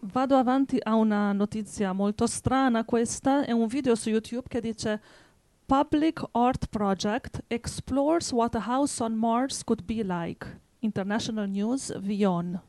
vado avanti a una notizia molto strana questa, è un video su YouTube che dice Public Art Project explores what a house on Mars could be like. International News, Vion.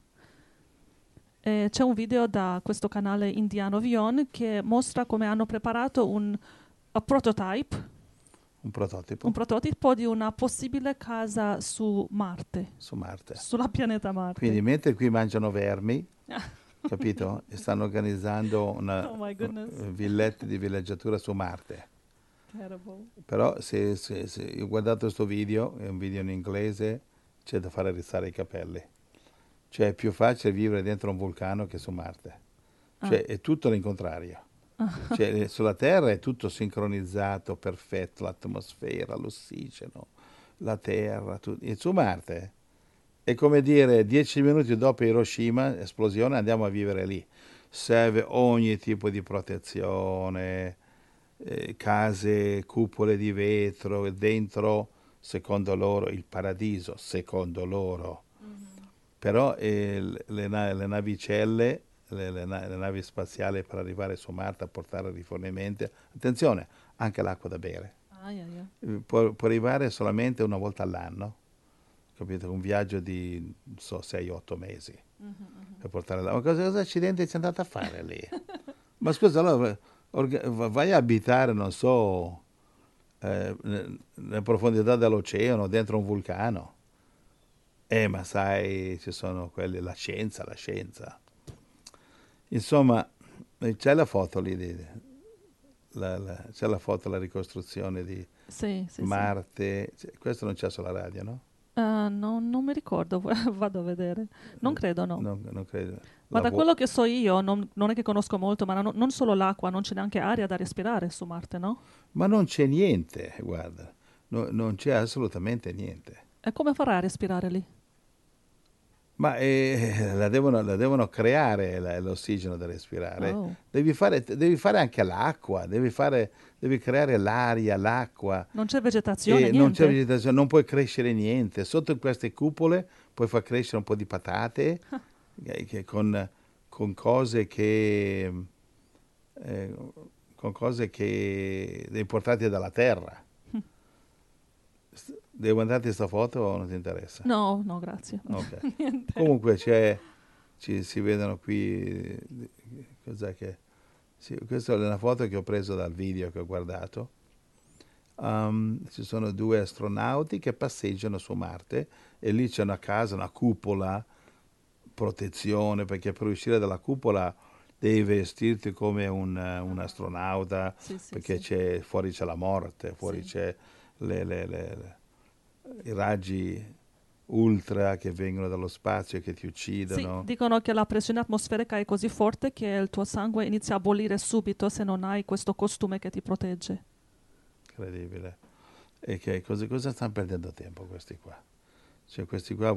C'è un video da questo canale indiano Vion che mostra come hanno preparato un prototype, Un prototipo un prototipo di una possibile casa su Marte, su Marte. sulla pianeta Marte. Quindi mentre qui mangiano vermi, capito? E stanno organizzando una Oh my goodness. villette di villeggiatura su Marte. Terrible. Però se io ho guardato questo video, è un video in inglese, c'è da fare rizzare i capelli. Cioè è più facile vivere dentro un vulcano che su Marte. Cioè è tutto l'incontrario. Cioè sulla Terra è tutto sincronizzato, perfetto, l'atmosfera, l'ossigeno, la Terra, e su Marte è come dire 10 minuti dopo Hiroshima, esplosione, andiamo a vivere lì. Serve ogni tipo di protezione, case, cupole di vetro, e dentro, secondo loro, il paradiso, secondo loro. Però le navicelle, le navi spaziali per arrivare su Marte a portare rifornimenti, attenzione, anche l'acqua da bere. Può arrivare solamente una volta all'anno, capito? Un viaggio di, non so, 6-8 mesi per portare l'acqua. Ma cosa accidente ci è andata a fare lì? Ma scusa, allora vai a abitare, non so, nelle profondità dell'oceano, dentro un vulcano. Ma sai, ci sono quelli, la scienza, la scienza. Insomma, c'è la foto lì, c'è la foto, la ricostruzione di Sì. Marte. Questo non c'è sulla radio, no? Non mi ricordo, vado a vedere. Non credo, no. Non credo. Ma da quello che so io, non è che conosco molto, ma non solo l'acqua, non c'è neanche aria da respirare su Marte, no? Ma non c'è niente, guarda, non c'è assolutamente niente. E come farai a respirare lì? Ma la devono creare l'ossigeno da respirare. Oh. Devi fare anche l'acqua, devi creare l'aria, l'acqua. Non c'è vegetazione, E non c'è niente? vegetazione, non puoi crescere niente. Sotto queste cupole puoi far crescere un po' di patate con cose eh, importate dalla terra. Devo mandarti questa foto o non ti interessa? No, no, grazie. Ok. Niente. Comunque si vedono qui, cos'è che... Sì, questa è una foto che ho preso dal video che ho guardato. Ci sono due astronauti che passeggiano su Marte e lì c'è una casa, una cupola, protezione, perché per uscire dalla cupola devi vestirti come un astronauta, Sì, perché fuori c'è la morte, fuori Sì. c'è i raggi ultra che vengono dallo spazio e che ti Sì, uccidono. dicono che la pressione atmosferica è così forte che il tuo sangue inizia a bollire subito se non hai questo costume che ti protegge. Incredibile. E che cosa stanno perdendo tempo questi qua? Cioè questi qua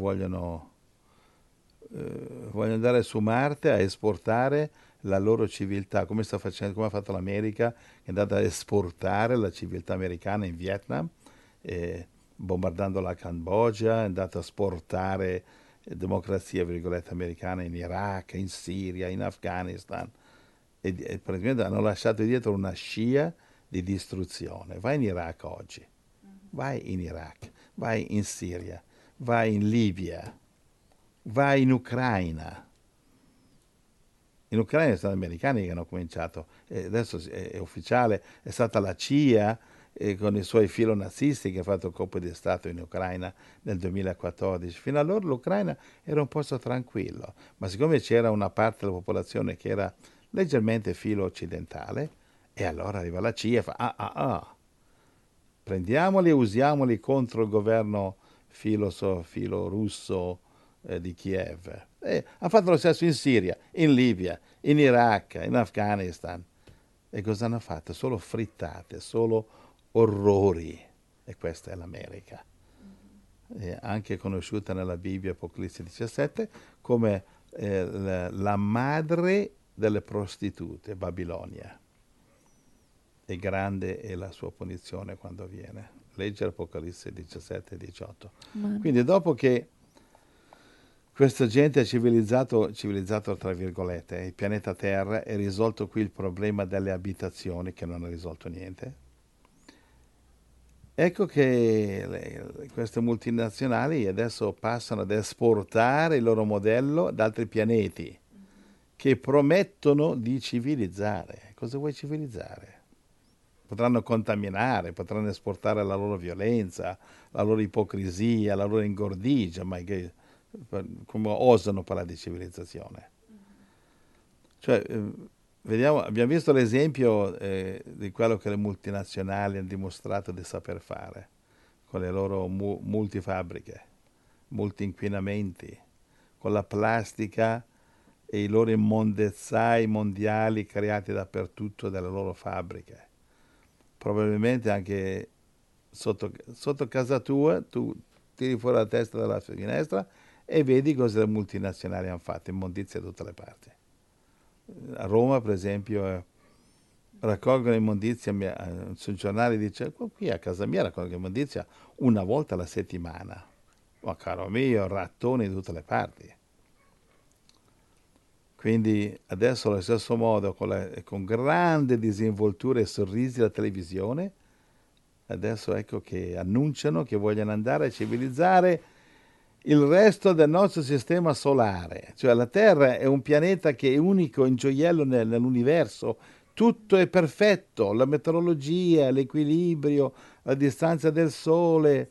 vogliono andare su Marte a esportare la loro civiltà, come sta facendo, come ha fatto l'America, che è andata a esportare la civiltà americana in Vietnam, bombardando la Cambogia, è andata a esportare democrazia, virgolette, americana in Iraq, in Siria, in Afghanistan. E praticamente hanno lasciato dietro una scia di distruzione. Vai in Iraq oggi, vai in Iraq, vai in Siria, vai in Libia, vai in Ucraina. In Ucraina sono gli americani che hanno cominciato, e adesso è ufficiale, è stata la CIA con i suoi filonazisti che ha fatto il colpo di Stato in Ucraina nel 2014. Fino allora l'Ucraina era un posto tranquillo, ma siccome c'era una parte della popolazione che era leggermente filo occidentale, e allora arriva la CIA e fa prendiamoli e usiamoli contro il governo filo russo di Kiev. E hanno fatto lo stesso in Siria, in Libia, in Iraq, in Afghanistan. E cosa hanno fatto? Solo frittate, solo orrori. E questa è l'America. Anche conosciuta nella Bibbia, Apocalisse 17, come la madre delle prostitute, Babilonia. E grande è la sua punizione quando viene. Legge Apocalisse 17 e 18. Man. Quindi dopo che Questa gente ha civilizzato tra virgolette, il pianeta Terra e risolto qui il problema delle abitazioni che non ha risolto niente. Ecco che queste multinazionali adesso passano ad esportare il loro modello ad altri pianeti che promettono di civilizzare. Cosa vuoi civilizzare? Potranno contaminare, potranno esportare la loro violenza, la loro ipocrisia, la loro ingordigia, ma come osano parlare di civilizzazione? Cioè, abbiamo visto l'esempio di quello che le multinazionali hanno dimostrato di saper fare con le loro multifabbriche, multi-inquinamenti, con la plastica e i loro immondezzai mondiali creati dappertutto dalle loro fabbriche. Probabilmente anche sotto casa tua tu tiri fuori la testa dalla finestra e vedi cosa le multinazionali hanno fatto, immondizia da tutte le parti. A Roma, per esempio, raccolgono immondizia, sul giornale dice, qui a casa mia raccolgono immondizia una volta alla settimana. Ma caro mio, rattoni da tutte le parti. Quindi adesso allo stesso modo, con grande disinvoltura e sorrisi alla televisione, adesso ecco che annunciano che vogliono andare a civilizzare il resto del nostro sistema solare. Cioè la Terra è un pianeta che è unico in gioiello nell'universo, tutto è perfetto, la meteorologia, l'equilibrio, la distanza del Sole,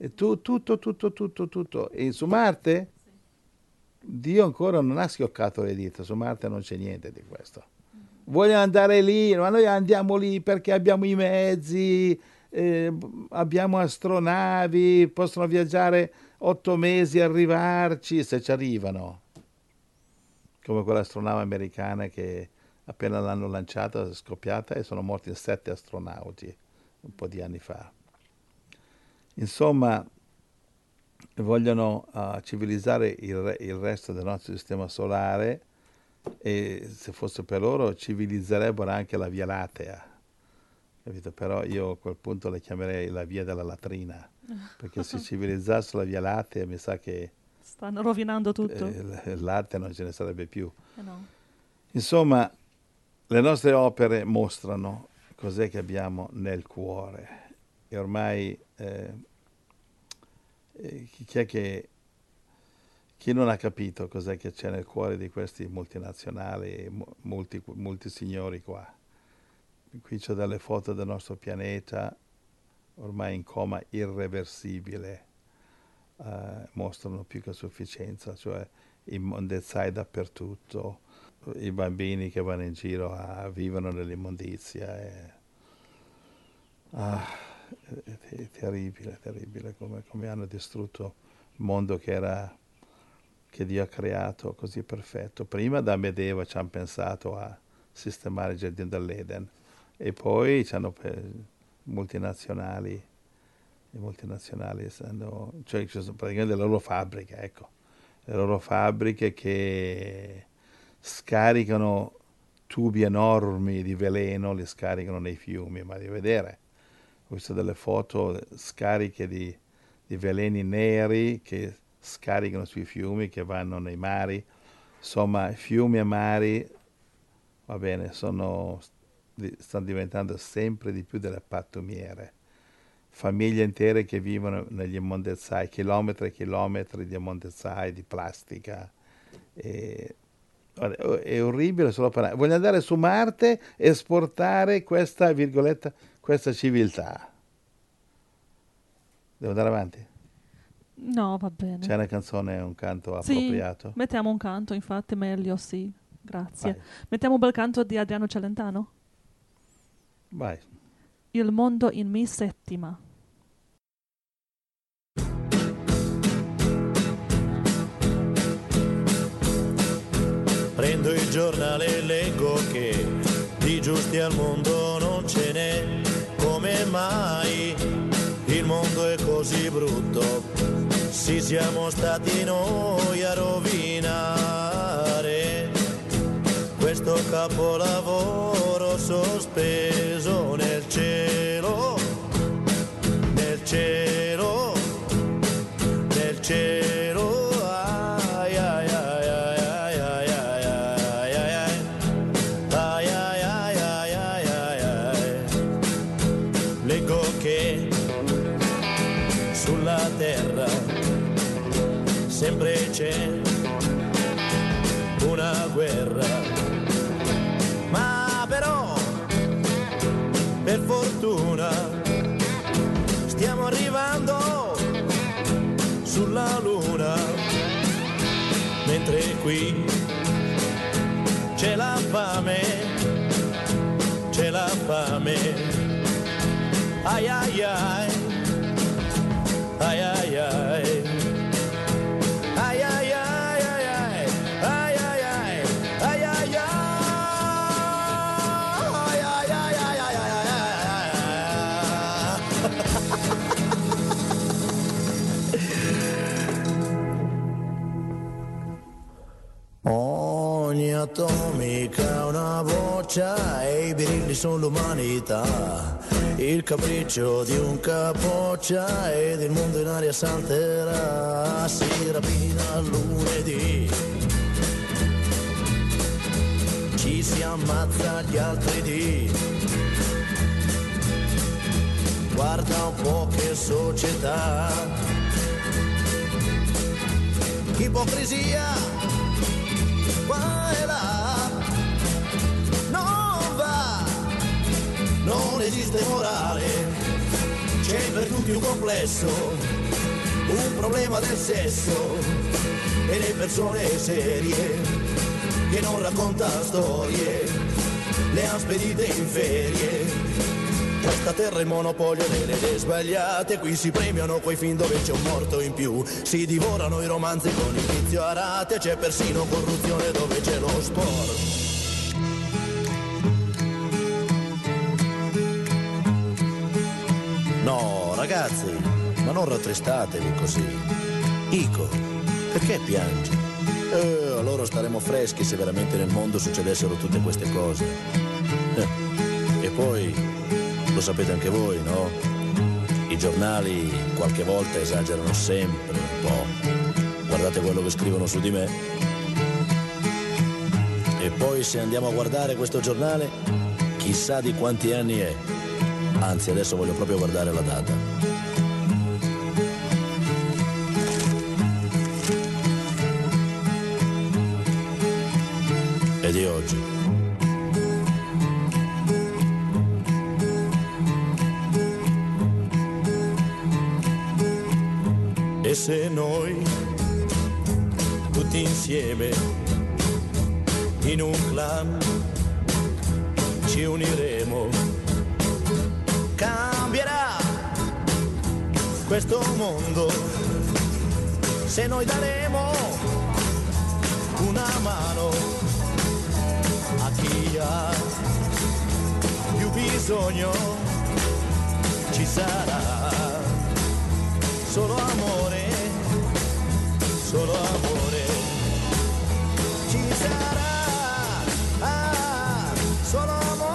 tutto. E su Marte? Dio ancora non ha schioccato le dita, su Marte non c'è niente di questo. Vogliono andare lì, ma noi andiamo lì perché abbiamo i mezzi, abbiamo astronavi, possono viaggiare 8 mesi e arrivarci, se ci arrivano. Come quell'astronave americana che appena l'hanno lanciata è scoppiata e sono morti 7 astronauti un po' di anni fa. Insomma, vogliono civilizzare il resto del nostro sistema solare e se fosse per loro civilizzerebbero anche la Via Lattea, capito? Però io a quel punto le chiamerei la Via della Latrina, perché se civilizzassero la Via Lattea mi sa che stanno rovinando tutto. Il latte non ce ne sarebbe più. No. Insomma, le nostre opere mostrano cos'è che abbiamo nel cuore e ormai chi non ha capito cos'è che c'è nel cuore di questi multinazionali, molti signori qua. Qui c'è delle foto del nostro pianeta ormai in coma irreversibile, mostrano più che a sufficienza, cioè immondezzai dappertutto, i bambini che vanno in giro vivono nell'immondizia. È terribile come hanno distrutto il mondo che Dio ha creato così perfetto. Prima da Medeva ci hanno pensato a sistemare il giardino dell'Eden e poi c'hanno multinazionali cioè ci sono praticamente le loro fabbriche, ecco, le loro fabbriche che scaricano tubi enormi di veleno, li scaricano nei fiumi, ma di vedere. Ho visto delle foto scariche di veleni neri che scaricano sui fiumi, che vanno nei mari. Insomma, fiumi e mari, va bene, stanno diventando sempre di più delle pattumiere. Famiglie intere che vivono negli immondezzai, chilometri e chilometri di immondezzai, di plastica. È orribile solo parlare. Voglio andare su Marte e esportare questa, virgoletta, questa civiltà. Devo andare avanti? No, va bene. C'è una canzone, un canto Sì, appropriato? mettiamo un canto, infatti, meglio, sì. Grazie. Vai. Mettiamo un bel canto di Adriano Celentano. Vai. Il mondo in mi settima. Prendo il giornale e leggo che di giusti al mondo non ce n'è. Come mai il mondo è così brutto? Sì, siamo stati noi a rovinare questo capolavoro sospeso nel cielo, nel cielo, nel cielo. Ai, guerra, ma però per fortuna stiamo arrivando sulla luna, mentre qui c'è la fame, c'è la fame, ai ai ai, ai ai ai, ai ai ai, ai ai ai, ai ai ai, ai ai ai, ai ai ai, ogni atomica è una boccia e i birilli sono l'umanità, il capriccio di un capoccia ed il mondo in aria salterà, si rapina lunedì, ci si ammazza gli altri dì, guarda un po' che società, ipocrisia qua e là, non va, non esiste morale, c'è per tutti un complesso, un problema del sesso e le persone serie che non raccontano storie, le han spedite in ferie. Questa terra è il monopolio delle idee sbagliate, qui si premiano quei film dove c'è un morto in più, si divorano i romanzi con inizio a rate, c'è persino corruzione dove c'è lo sport. No, ragazzi, ma non rattristatevi così. Ico, perché piangi? Allora staremo freschi se veramente nel mondo succedessero tutte queste cose. E poi... lo sapete anche voi, no? I giornali qualche volta esagerano sempre un po'. Guardate quello che scrivono su di me. E poi se andiamo a guardare questo giornale, chissà di quanti anni è. Anzi, adesso voglio proprio guardare la data. È di oggi. E se noi, tutti insieme, in un clan, ci uniremo, cambierà questo mondo, se noi daremo una mano a chi ha più bisogno, ci sarà solo amore, solo amore, ci sarà solo amore,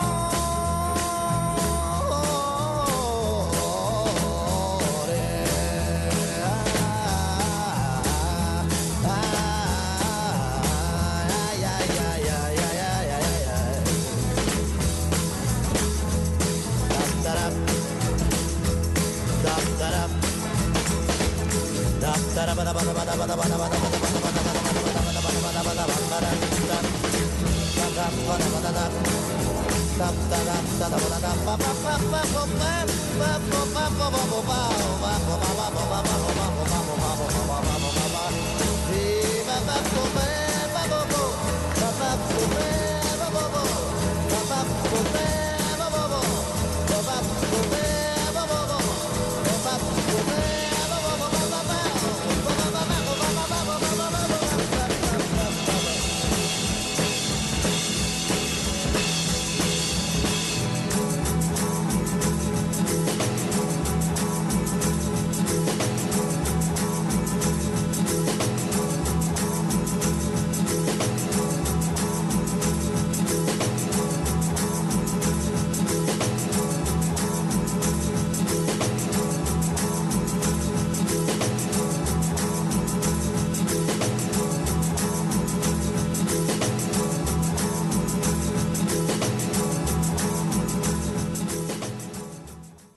ai ai ai ai ai ai ai ai, da